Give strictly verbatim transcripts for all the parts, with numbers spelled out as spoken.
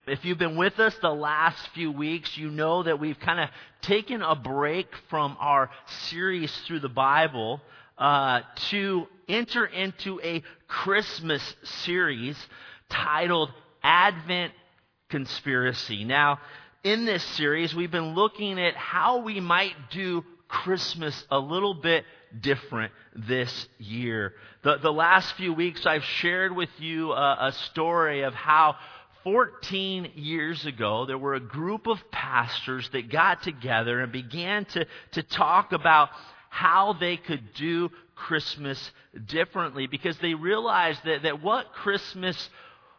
If you've been with us the last few weeks, you know that we've kind of taken a break from our series through the Bible uh, to enter into a Christmas series titled Advent Conspiracy. Now, in this series, we've been looking at how we might do Christmas a little bit different this year. The, the last few weeks, I've shared with you a, a story of how fourteen years ago, there were a group of pastors that got together and began to, to talk about how they could do Christmas differently, because they realized that, that what Christmas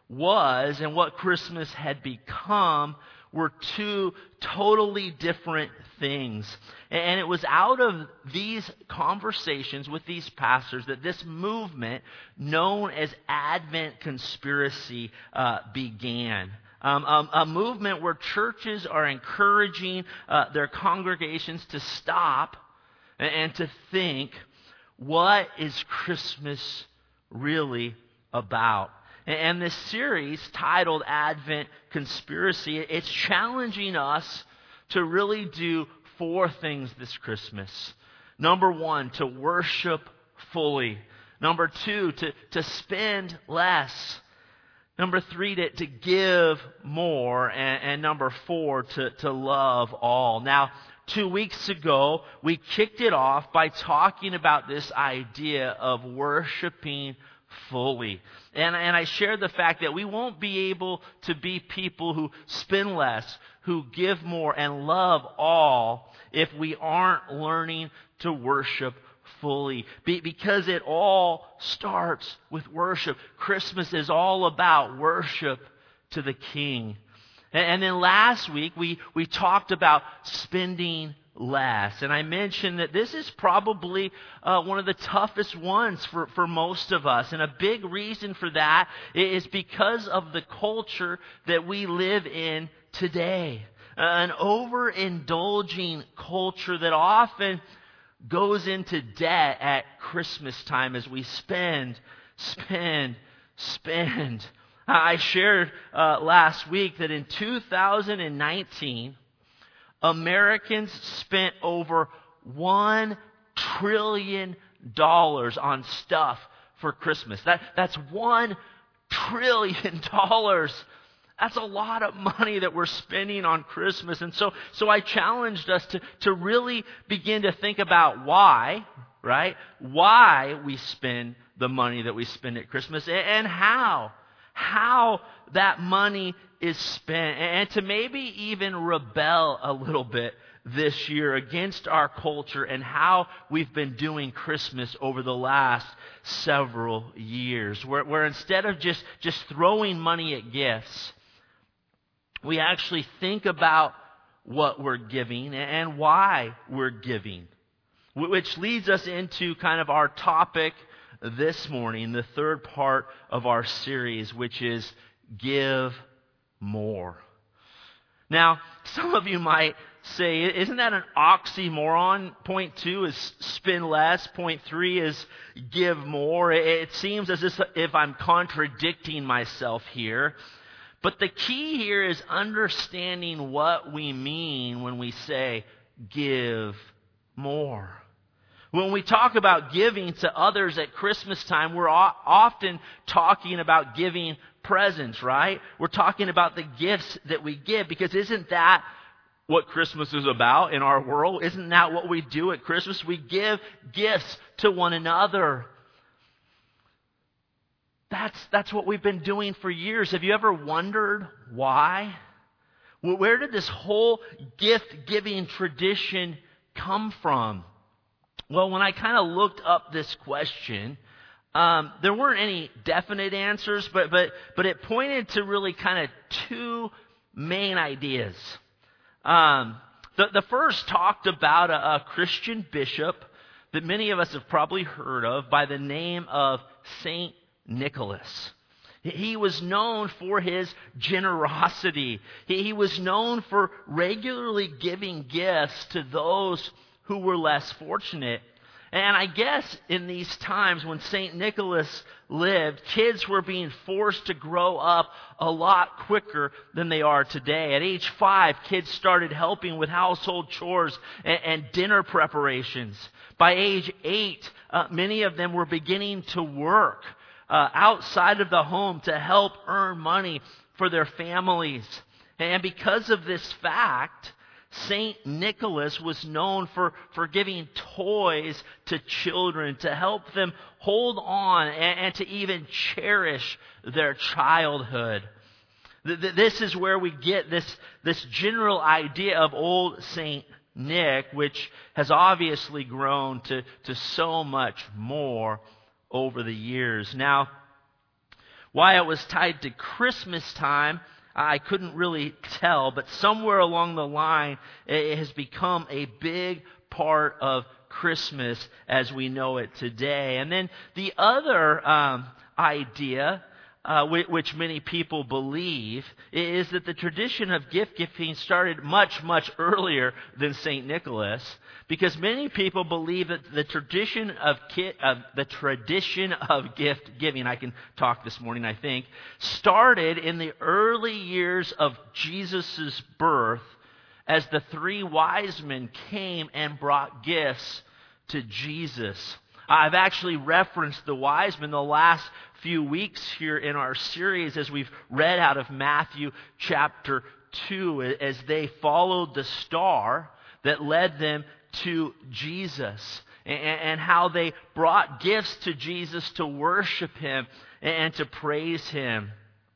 was and what Christmas had become were two totally different things. And it was out of these conversations with these pastors that this movement known as Advent Conspiracy uh, began. Um, um, a movement where churches are encouraging uh, their congregations to stop and, and to think, what is Christmas really about? And this series, titled Advent Conspiracy, it's challenging us to really do four things this Christmas. Number one, to worship fully. Number two, to, to spend less. Number three, to, to give more. And, and number four, to, to love all. Now, two weeks ago, we kicked it off by talking about this idea of worshiping fully. And, and I shared the fact that we won't be able to be people who spend less, who give more, and love all if we aren't learning to worship fully. Be, because it all starts with worship. Christmas is all about worship to the King. And, and then last week, we, we talked about spending less. And I mentioned that this is probably uh, one of the toughest ones for, for most of us. And a big reason for that is because of the culture that we live in today. Uh, an overindulging culture that often goes into debt at Christmas time as we spend, spend, spend. I shared uh, last week that in two thousand nineteen, Americans spent over one trillion dollars on stuff for Christmas. That, that's one trillion dollars. That's a lot of money that we're spending on Christmas. And so, so I challenged us to, to really begin to think about why, right? Why we spend the money that we spend at Christmas and, and how. How that money is spent, and to maybe even rebel a little bit this year against our culture and how we've been doing Christmas over the last several years, where, where instead of just, just throwing money at gifts, we actually think about what we're giving and why we're giving, which leads us into kind of our topic this morning, the third part of our series, which is give more. Now, some of you might say, isn't that an oxymoron? Point two is spend less. Point three is give more. It seems as if I'm contradicting myself here. But the key here is understanding what we mean when we say give more. When we talk about giving to others at Christmas time, we're often talking about giving presents, right? We're talking about the gifts that we give, because isn't that what Christmas is about in our world? Isn't that what we do at Christmas? We give gifts to one another. That's, that's what we've been doing for years. Have you ever wondered why? Where did this whole gift-giving tradition come from? Well, when I kind of looked up this question, um, there weren't any definite answers, but but but it pointed to really kind of two main ideas. Um, the, the first talked about a, a Christian bishop that many of us have probably heard of by the name of Saint Nicholas. He was known for his generosity. He, he was known for regularly giving gifts to those who were less fortunate. And I guess in these times when Saint Nicholas lived, kids were being forced to grow up a lot quicker than they are today. At age five, kids started helping with household chores and, and dinner preparations. By age eight, uh, many of them were beginning to work uh, outside of the home to help earn money for their families. And because of this fact, Saint Nicholas was known for, for giving toys to children to help them hold on and, and to even cherish their childhood. This is where we get this, this general idea of old Saint Nick, which has obviously grown to, to so much more over the years. Now, why it was tied to Christmas time, I couldn't really tell, but somewhere along the line, it has become a big part of Christmas as we know it today. And then the other um, idea, uh, which, which many people believe, is that the tradition of gift giving started much, much earlier than Saint Nicholas, because many people believe that the tradition of, ki- of the tradition of gift giving, I can talk this morning, I think, started in the early years of Jesus' birth, as the three wise men came and brought gifts to Jesus. I've actually referenced the wise men the last few weeks here in our series as we've read out of Matthew chapter two, as they followed the star that led them to Jesus, and how they brought gifts to Jesus to worship Him and to praise Him.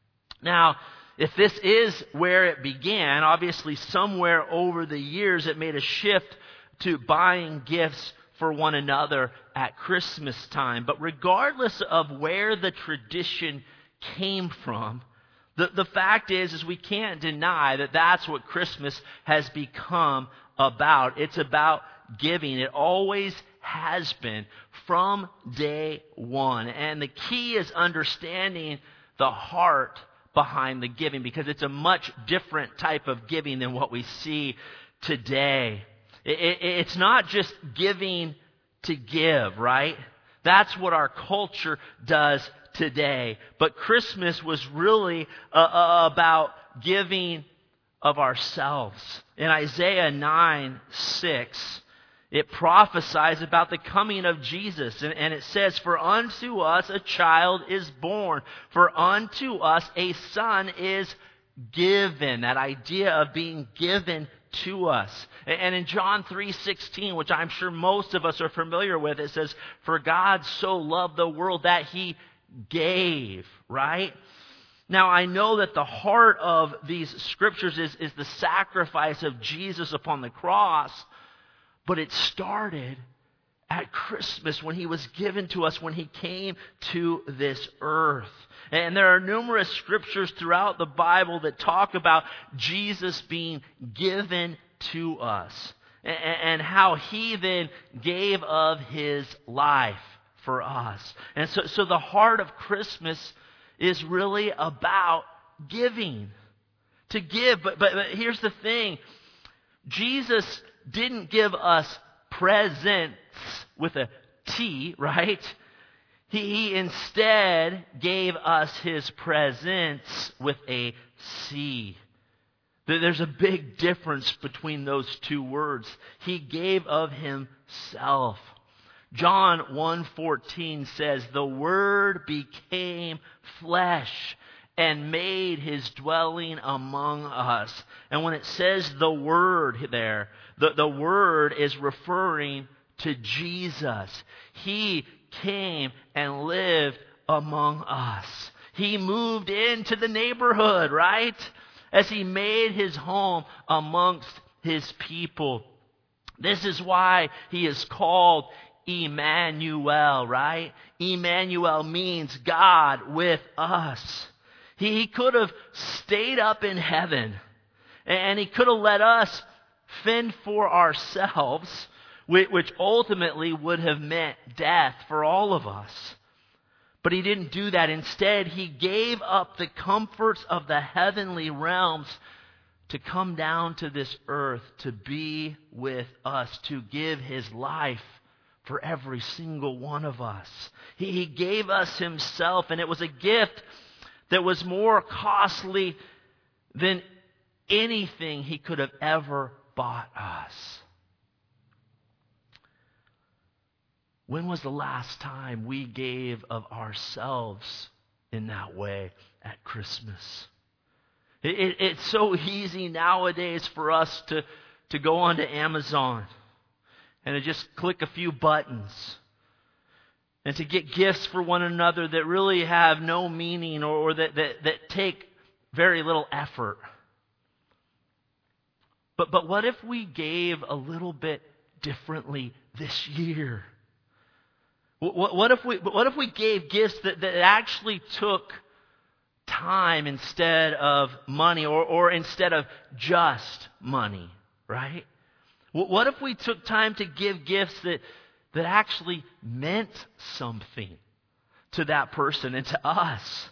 Now, if this is where it began, obviously somewhere over the years it made a shift to buying gifts for one another at Christmas time. But regardless of where the tradition came from, the, the fact is, is we can't deny that that's what Christmas has become about. It's about giving. It always has been from day one. And the key is understanding the heart behind the giving, because it's a much different type of giving than what we see today. It, it, it's not just giving to give, right? That's what our culture does today. But Christmas was really uh, uh, about giving of ourselves. In Isaiah nine six, it prophesies about the coming of Jesus. And, and it says, "For unto us a child is born, for unto us a son is given." That idea of being given to us. And, and in John three sixteen, which I'm sure most of us are familiar with, it says, "For God so loved the world that He gave," right? Now, I know that the heart of these scriptures is, is the sacrifice of Jesus upon the cross, but it started at Christmas when He was given to us, when He came to this earth. And there are numerous scriptures throughout the Bible that talk about Jesus being given to us, and, and how He then gave of His life for us. And so, so the heart of Christmas is really about giving. To give. But, but, but here's the thing. Jesus didn't give us presents with a T, right? He, he instead gave us His presence with a C. There's a big difference between those two words. He gave of Himself. John one fourteen says, "The Word became flesh and made His dwelling among us." And when it says the Word there, the, the Word is referring to Jesus. He came and lived among us. He moved into the neighborhood, right? As He made His home amongst His people. This is why He is called Emmanuel, right? Emmanuel means God with us. He, he could have stayed up in heaven, and He could have let us fend for ourselves, which, which ultimately would have meant death for all of us. But He didn't do that. Instead, He gave up the comforts of the heavenly realms to come down to this earth to be with us, to give His life for every single one of us. He, he gave us himself, and it was a gift that was more costly than anything he could have ever bought us. When was the last time we gave of ourselves in that way at Christmas? It, it, it's so easy nowadays for us to, to go onto Amazon and to just click a few buttons and to get gifts for one another that really have no meaning or, or that, that, that take very little effort. But, but what if we gave a little bit differently this year? What, what if we what if we gave gifts that, that actually took time instead of money, or, or instead of just money, right? What if we took time to give gifts that, that actually meant something to that person and to us?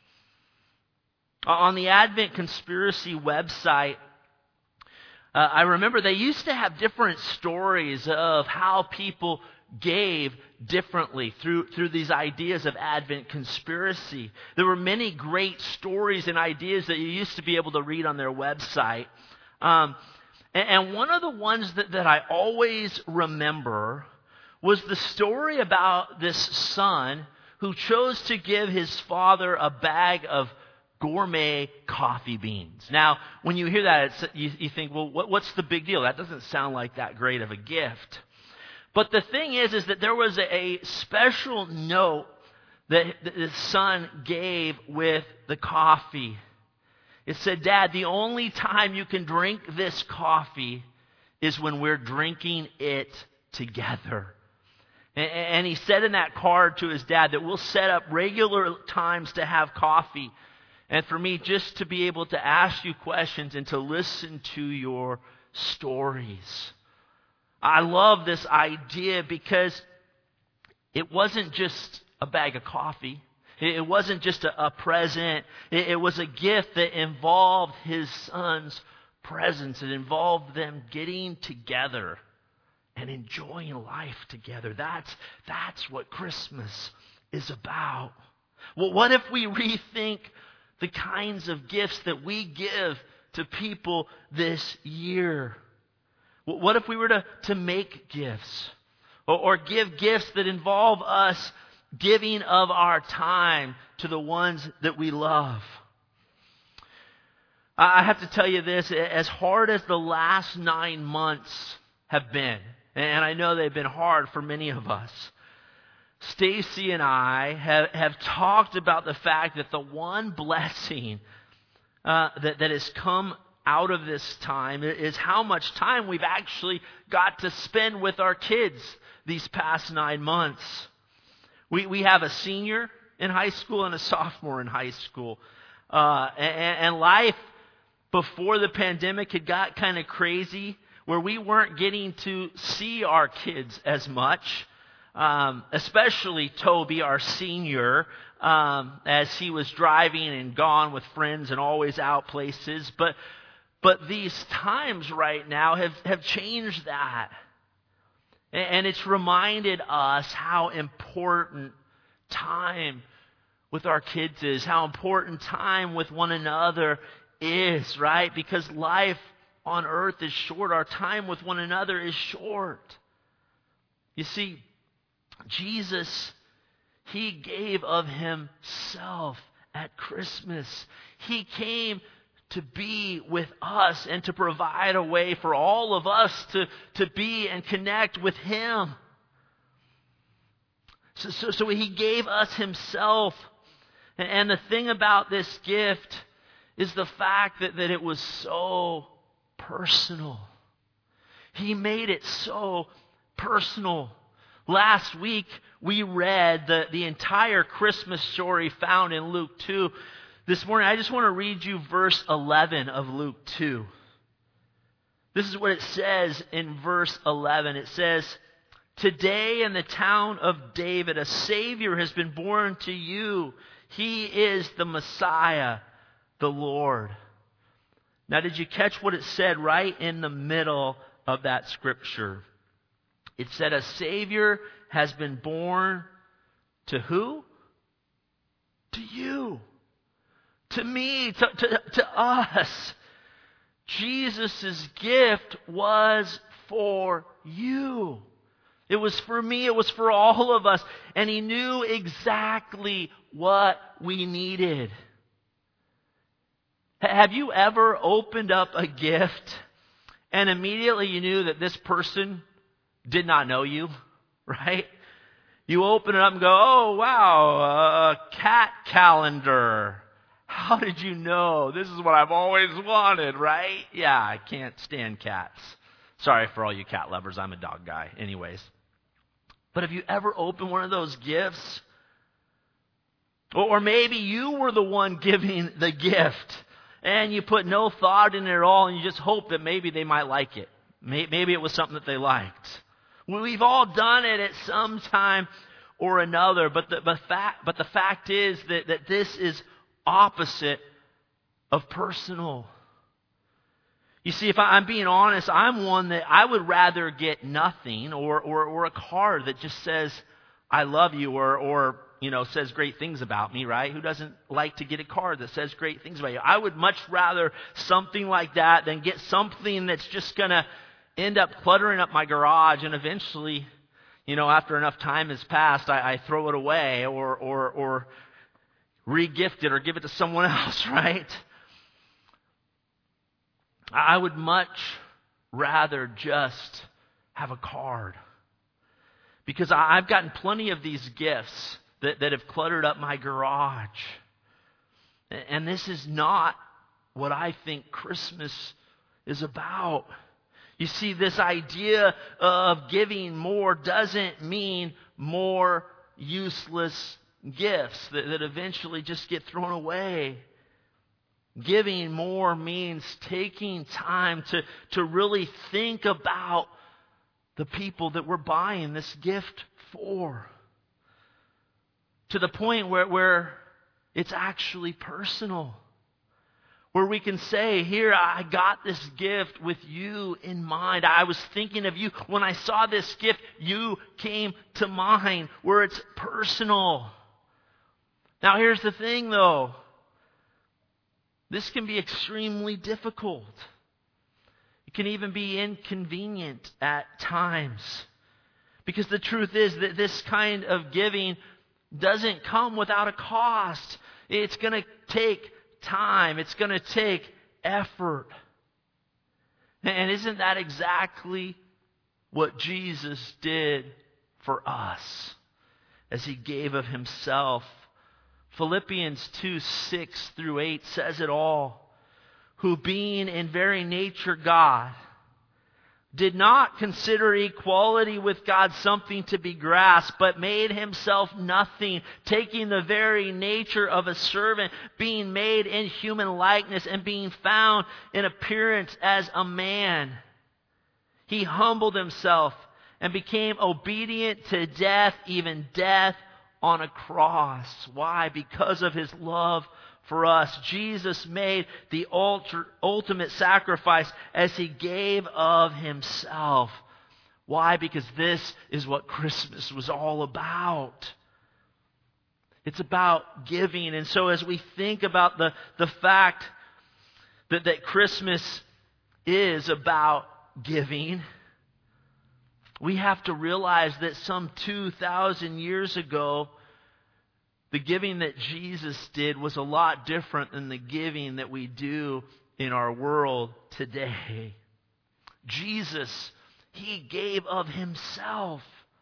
On the Advent Conspiracy website, uh, I remember they used to have different stories of how people gave differently through through these ideas of Advent conspiracy. There were many great stories and ideas that you used to be able to read on their website. Um, and, and one of the ones that, that I always remember was the story about this son who chose to give his father a bag of gourmet coffee beans. Now, when you hear that, it's, you, you think, well, what, what's the big deal? That doesn't sound like that great of a gift. But the thing is, is that there was a, a special note that the son gave with the coffee. It said, "Dad, the only time you can drink this coffee is when we're drinking it together." And, and he said in that card to his dad that we'll set up regular times to have coffee, and for me just to be able to ask you questions and to listen to your stories. I love this idea because it wasn't just a bag of coffee. It wasn't just a, a present. It, it was a gift that involved his son's presence. It involved them getting together and enjoying life together. That's, that's what Christmas is about. Well, what if we rethink the kinds of gifts that we give to people this year? What if we were to, to make gifts or, or give gifts that involve us giving of our time to the ones that we love? I have to tell you this, as hard as the last nine months have been, and I know they've been hard for many of us, Stacy and I have, have talked about the fact that the one blessing uh, that, that has come out of this time is how much time we've actually got to spend with our kids these past nine months. We we have a senior in high school and a sophomore in high school. Uh, and, and life before the pandemic had got kind of crazy where we weren't getting to see our kids as much. Um, especially Toby, our senior, um, as he was driving and gone with friends and always out places. But But these times right now have, have changed that. And it's reminded us how important time with our kids is, how important time with one another is, right? Because life on earth is short. Our time with one another is short. You see, Jesus, he gave of himself at Christmas. He came to be with us and to provide a way for all of us to, to be and connect with him. So, so, so he gave us himself. And, and the thing about this gift is the fact that, that it was so personal. He made it so personal. Last week, we read the, the entire Christmas story found in Luke two. This morning, I just want to read you verse eleven of Luke two. This is what it says in verse eleven. It says, "Today in the town of David, a Savior has been born to you. He is the Messiah, the Lord." Now, did you catch what it said right in the middle of that scripture? It said a Savior has been born to who? To you. To me. To, to, to us. Jesus' gift was for you. It was for me. It was for all of us. And He knew exactly what we needed. Have you ever opened up a gift and immediately you knew that this person did not know you, right? You open it up and go, oh, wow, a cat calendar. How did you know? This is what I've always wanted, right? Yeah, I can't stand cats. Sorry for all you cat lovers. I'm a dog guy. Anyways. But have you ever opened one of those gifts? Or maybe you were the one giving the gift and you put no thought in it at all and you just hope that maybe they might like it. Maybe it was something that they liked. We've all done it at some time or another, but the, but fact, but the fact is that, that this is opposite of personal. You see, if I, I'm being honest, I'm one that I would rather get nothing or, or, or a card that just says, I love you, or, or, you know, says great things about me, right? Who doesn't like to get a card that says great things about you? I would much rather something like that than get something that's just going to end up cluttering up my garage, and eventually, you know, after enough time has passed, I, I throw it away or, or, or re-gift it or give it to someone else, right? I would much rather just have a card. Because I've gotten plenty of these gifts that, that have cluttered up my garage. And this is not what I think Christmas is about. You see, this idea of giving more doesn't mean more useless gifts that, that eventually just get thrown away. Giving more means taking time to, to really think about the people that we're buying this gift for. To the point where, where it's actually personal. Where we can say, here, I got this gift with you in mind. I was thinking of you. When I saw this gift, you came to mind. Where it's personal. Now, here's the thing, though. This can be extremely difficult. It can even be inconvenient at times. Because the truth is that this kind of giving doesn't come without a cost. It's going to take time. It's going to take effort. And isn't that exactly what Jesus did for us as He gave of Himself? Philippians two, six through eight says it all. Who being in very nature God, did not consider equality with God something to be grasped, but made Himself nothing, taking the very nature of a servant, being made in human likeness, and being found in appearance as a man. He humbled Himself and became obedient to death, even death on a cross. Why? Because of His love for us. Jesus made the ultimate sacrifice as He gave of Himself. Why? Because this is what Christmas was all about. It's about giving. And so as we think about the, the fact that, that Christmas is about giving, we have to realize that some two thousand years ago, the giving that Jesus did was a lot different than the giving that we do in our world today. Jesus, He gave of Himself.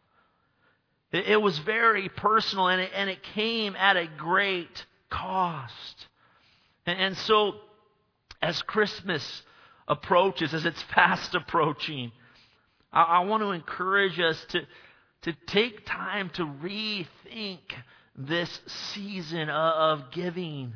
It, it was very personal, and it, and it came at a great cost. And, and so, as Christmas approaches, as it's fast approaching, I, I want to encourage us to, to take time to rethink this season of giving.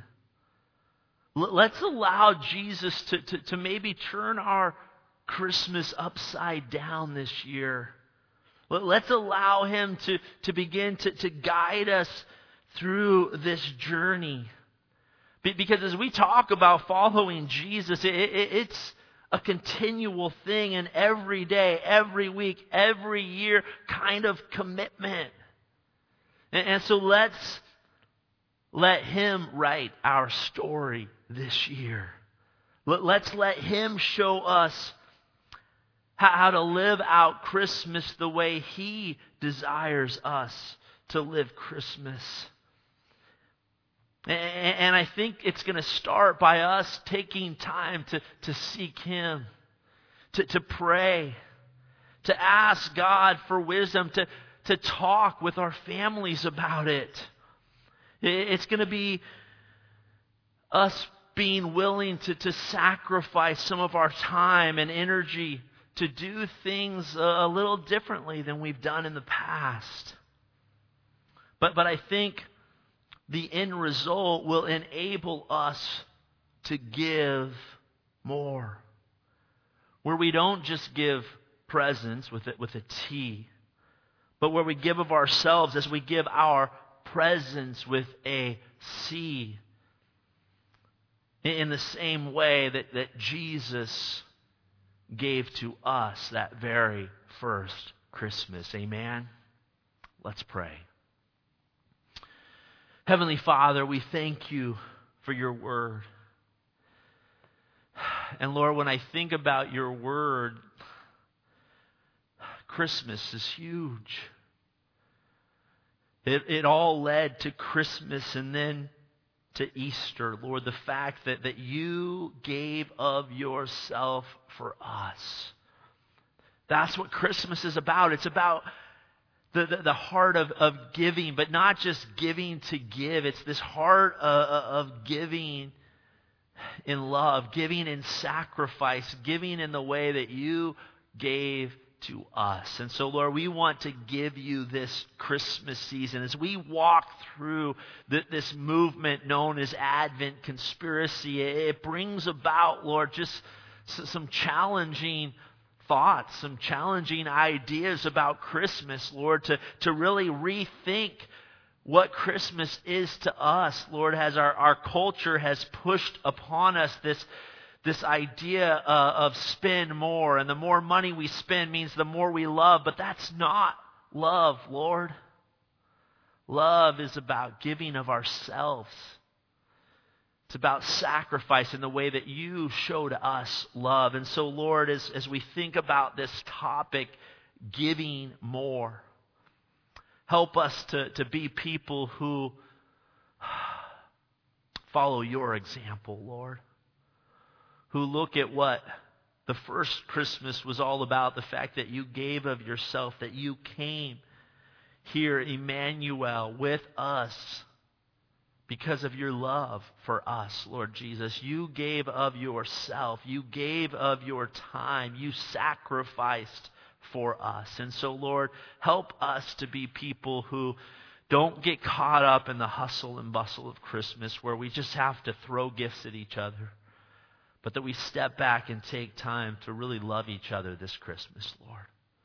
Let's allow Jesus to, to, to maybe turn our Christmas upside down this year. Let's allow Him to, to begin to, to guide us through this journey. Because as we talk about following Jesus, it, it, it's a continual thing, an every day, every week, every year kind of commitment. And, and so let's let Him write our story this year. Let, let's let Him show us how, how to live out Christmas the way He desires us to live Christmas. And, and I think it's going to start by us taking time to, to seek Him, to, to pray, to ask God for wisdom, to, to talk with our families about it. It's going to be us being willing to, to sacrifice some of our time and energy to do things a, a little differently than we've done in the past. But, but I think the end result will enable us to give more. Where we don't just give presents with it with a T, but where we give of ourselves as we give our presence with a C. In the same way that, that Jesus gave to us that very first Christmas. Amen? Let's pray. Heavenly Father, we thank You for Your word. And Lord, when I think about Your word, Christmas is huge. It, it all led to Christmas and then to Easter, Lord, the fact that, that You gave of Yourself for us. That's what Christmas is about. It's about the, the, the heart of, of giving, but not just giving to give. It's this heart of, of giving in love, giving in sacrifice, giving in the way that You gave to us. And so, Lord, we want to give You this Christmas season as we walk through the, this movement known as Advent conspiracy. It brings about, Lord, just some challenging thoughts, some challenging ideas about Christmas, Lord, to, to really rethink what Christmas is to us, Lord, as our, our culture has pushed upon us this This idea uh, of spend more, and the more money we spend means the more we love. But that's not love, Lord. Love is about giving of ourselves. It's about sacrifice in the way that You showed us love. And so, Lord, as, as we think about this topic, giving more, help us to, to be people who follow Your example, Lord. Who look at what the first Christmas was all about, the fact that You gave of Yourself, that You came here, Emmanuel, with us because of Your love for us, Lord Jesus. You gave of Yourself. You gave of Your time. You sacrificed for us. And so, Lord, help us to be people who don't get caught up in the hustle and bustle of Christmas where we just have to throw gifts at each other. But that we step back and take time to really love each other this Christmas, Lord.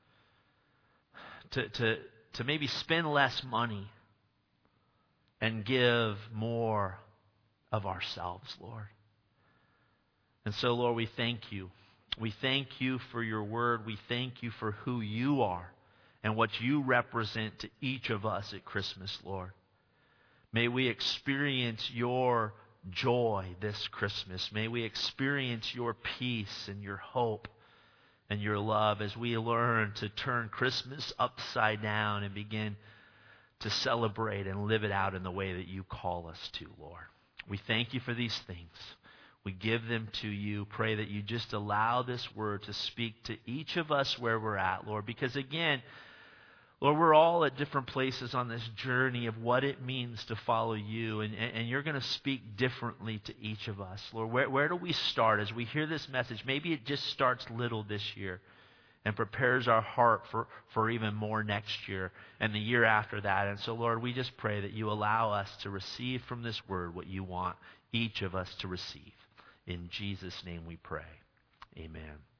To, to, to maybe spend less money and give more of ourselves, Lord. And so, Lord, we thank You. We thank You for Your word. We thank You for who You are and what You represent to each of us at Christmas, Lord. May we experience Your joy this Christmas. May we experience Your peace and Your hope and Your love as we learn to turn Christmas upside down and begin to celebrate and live it out in the way that You call us to, Lord. We thank You for these things. We give them to You. Pray that You just allow this word to speak to each of us where we're at, Lord, because again, Lord, we're all at different places on this journey of what it means to follow You, and, and You're going to speak differently to each of us. Lord, where, where do we start as we hear this message? Maybe it just starts little this year and prepares our heart for, for even more next year and the year after that. And so, Lord, we just pray that You allow us to receive from this word what You want each of us to receive. In Jesus' name we pray. Amen.